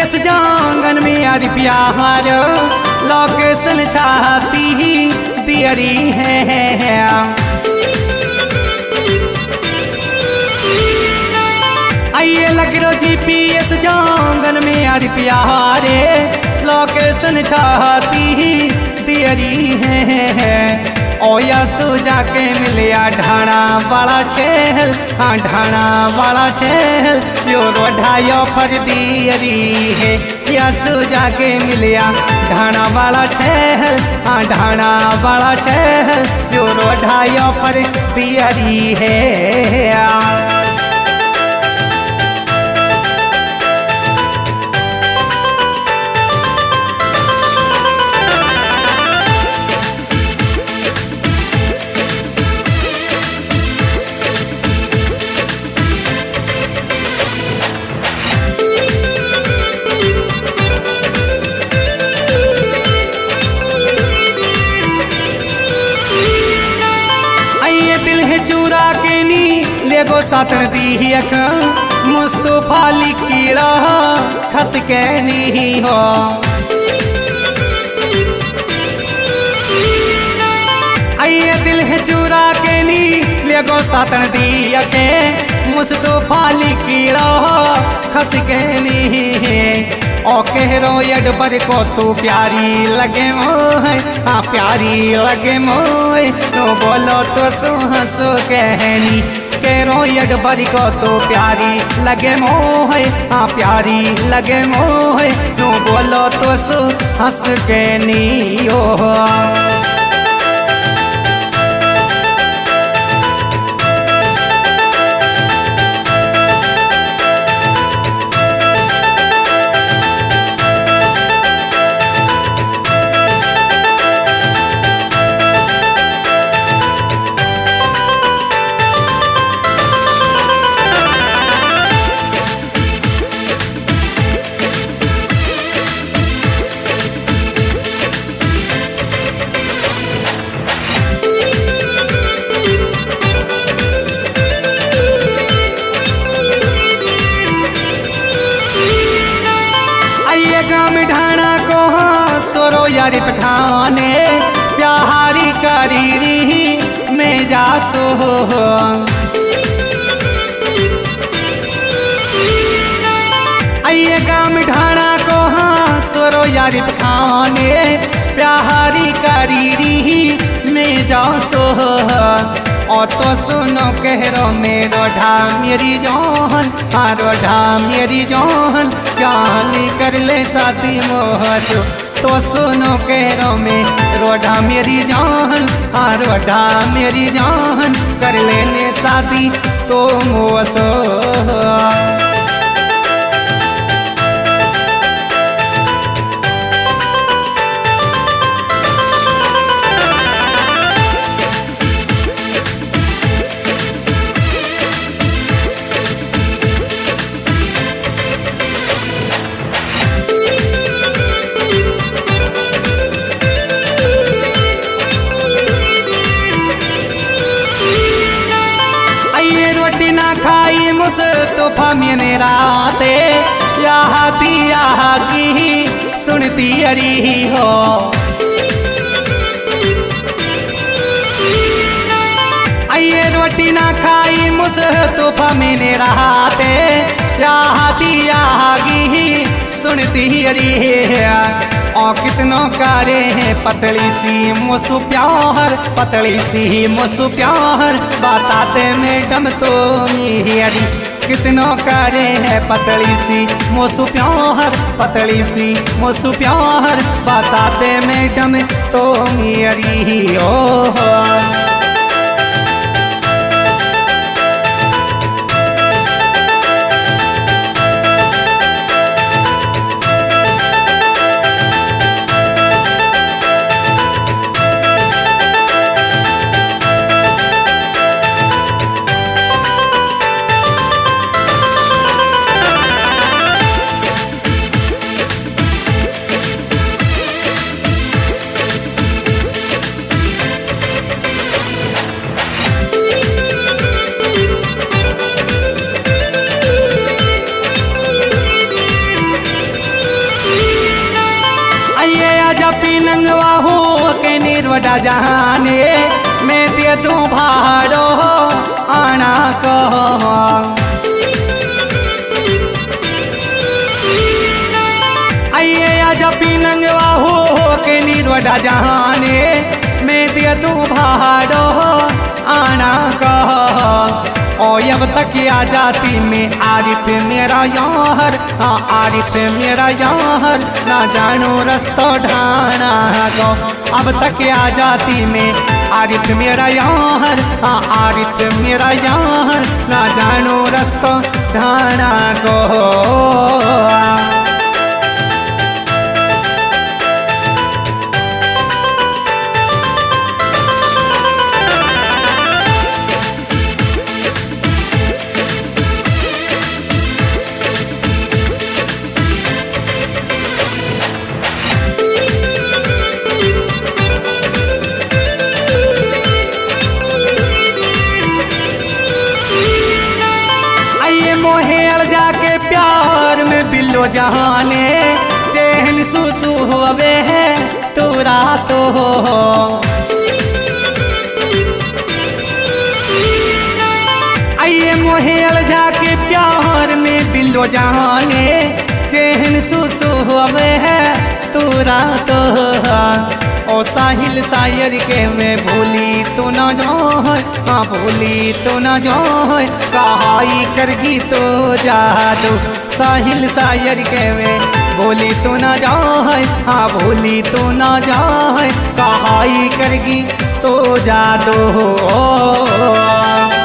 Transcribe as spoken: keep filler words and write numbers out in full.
GPS जांगन में यार प्यार लोकेशन चाहती ही दियरी है। आइए लग रो जीपीएस जांगन में यार प्यार लोकेशन चाहती ही दियरी है। ओ यसु जाके मिलिया ढाणा वाला छेल, हाँ ढाणा वाला छेल यो रोढ़ायो पर दियरी है। यसु जाके मिलिया ढाणा वाला छेल, हाँ ढाणा वाला छेल यो रोढ़ायो पर दियरी है। चूरा के नी लेगो सातन दी अख मुस्तफा लिखीड़ा खस के नी हो। आइए दिल है चूरा के नी लेगो सातन दी अखे मुस्तफा लिखीड़ा खस के नी। ओ कहरो यड पर को तू प्यारी लगे मोहे, हाँ प्यारी लगे मोहे नो बोलो तो सो हंसो कहनी। कहरो यड पर को तू प्यारी लगे मोहे, हाँ प्यारी लगे मोहे नो बोलो तो सो हंस कहनी ओ। गाम ढाणा को सोरो यारी पठाने प्यारी करी में जा सो। आइए गाम ढाणा को सोरो यारी पठाने प्यारी करी में जा सो। और तो सुनो कहरो मेरो ढा मेरी जौहन, हाँ रोढ़ा मेरी जौहन गाली कर ले शादी मोहसो। तो सुनो कहरो में रोढ़ा मेरी जौहन, हाँ रोढ़ा मेरी जौहन कर लेने शादी तो मोहसो। रोटी ना खाई मुस्तफा मैंने राते यहाँ दिया की सुनती अरी हो। आइए रोटी ना खाई मुस्तफा मैंने राते यहाँ दिया की सुनती अरी है। और कितनों कारे हैं पतली सी मुसु प्यार, पतली सी मुसु प्यार बताते मैडम तो मेरी। कितनों कारे हैं पतली सी मुसु प्यार, पतली सी मुसु प्यार बताते मैडम तो मेरी ओ। जपी नंगवा हो के निर्वडा जाने मैं दे दूं भाड़ो आना कहो आइए जपी नंगवा हो के निर्वडा जाने मैं दे दूं भाड़ो आना कहो ओ अब तक आ जाती में आरिफ मेरा यार हाँ आरिफ मेरा यार ना जानो रस्तो ढाना को अब तक आ जाती में आरिफ मेरा यार हाँ आरिफ मेरा यार ना जानो रस्तो ढाना को मोहेल जाके प्यार में बिल्लो जहाने चैन सुसु हुए है तोरा तो आइए मोहेल जाके प्यार में बिल्लो जहाने चैन सुसु हुए है तोरा तो ओ साहिल शायर के मैं भूली तो न जाओ हाँ भूली तो न जाओ कहाई करगी तो जादू साहिल शायर के मैं भूली तो न जाओ हाँ भूली तो न जाओ कहाई करगी तो जादू